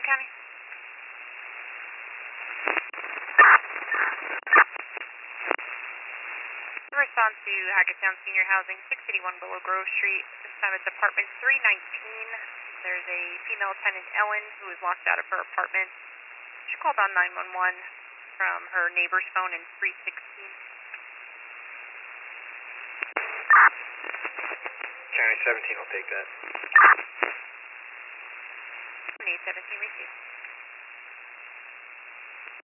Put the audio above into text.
County. Respond to Hackettstown Senior Housing, 681 Willow Grove Street. This time it's apartment 319. There's a female tenant, Ellen, who was locked out of her apartment. She called on 911 from her neighbor's phone in 316. County 17 will take that. 817 received.